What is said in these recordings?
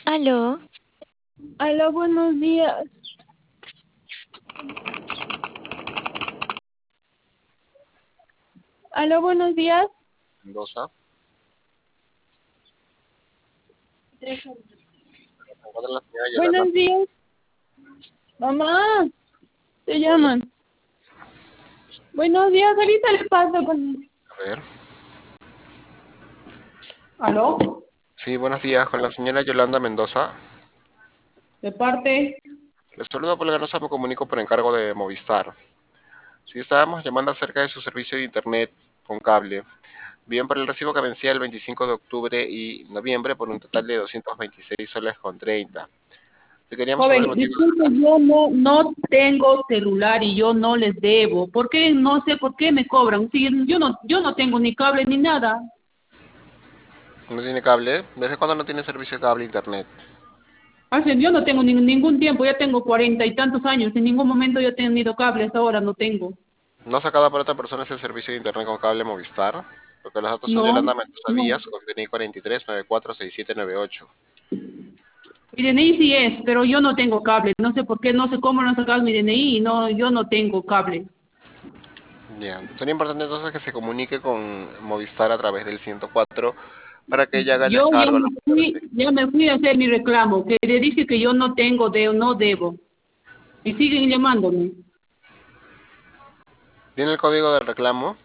Aló, Hola, buenos días. Hola, buenos días. Mendoza. Se encuentra la señora Yolanda. Buenos días. Mamá, te Hola. llaman. Buenos días, ahorita le paso con... A ver. ¿Aló? Sí, buenos días, con la señora Yolanda Mendoza. De parte. Les saludo por Ganosa, me comunico por encargo de Movistar. Sí, estábamos llamando acerca de su servicio de internet con cable. Bien, por el recibo que vencía el 25 de octubre y noviembre por un total de 226 soles con 30. Le queríamos saber Joven, el motivo del disculpe, recargo. yo no tengo celular y yo no les debo. ¿Por qué? No sé por qué me cobran. Si yo no tengo ni cable ni nada. ¿No tiene cable? ¿Desde cuándo no tiene servicio de cable internet? Yo no tengo ningún tiempo, ya tengo 40 y tantos años. En ningún momento yo he tenido cable, hasta ahora no tengo. ¿No ha sacado para otra persona ese servicio de internet con cable Movistar? Porque los datos son No, Yolanda Mendoza no. Díaz, con DNI 43946798. Mi DNI sí es, pero yo no tengo cable. No sé por qué, no sé cómo no han sacado mi DNI y no, yo no tengo cable. Ya, sería importante entonces que se comunique con Movistar a través del 104 para que ella haga el Yo ya descargo. me fui, ya me fui a hacer mi reclamo, que le dije que yo no tengo, no debo. Y siguen llamándome. ¿Tiene el código del reclamo?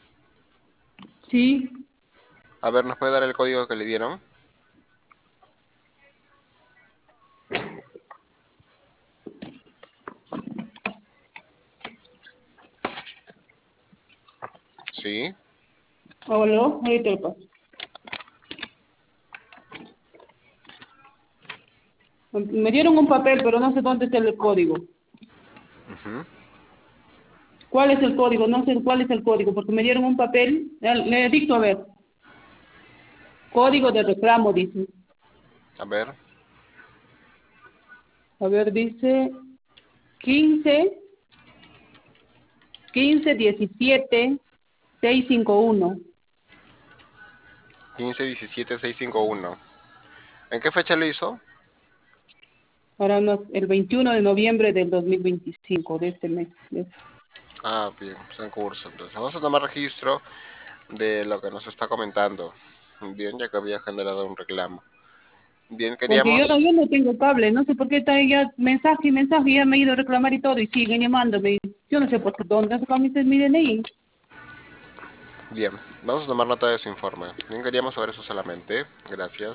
Sí, A ver, ¿nos puede dar el código que le dieron? Sí, aló, ahorita le paso. Me dieron un papel, pero no sé dónde está el código. ¿Cuál es el código? No sé cuál es el código, porque me dieron un papel. Le dicto a ver. Código de reclamo, dice. a ver, A ver, dice 15 15 17 651. 1517651. ¿En qué fecha lo hizo? El 21 de noviembre del 2025 de este mes. Ah, bien, está en curso. Entonces, vamos a tomar registro de lo que nos está comentando. Bien, ya que había generado un reclamo. Bien, Porque queríamos. yo no tengo cable, no sé por qué está ya mensaje y mensaje, ya me he ido a reclamar y todo, y siguen llamándome. Yo no sé por qué, dónde han sacado mi DNI. Bien, vamos a tomar nota de su informe. Bien, queríamos saber eso solamente. Gracias.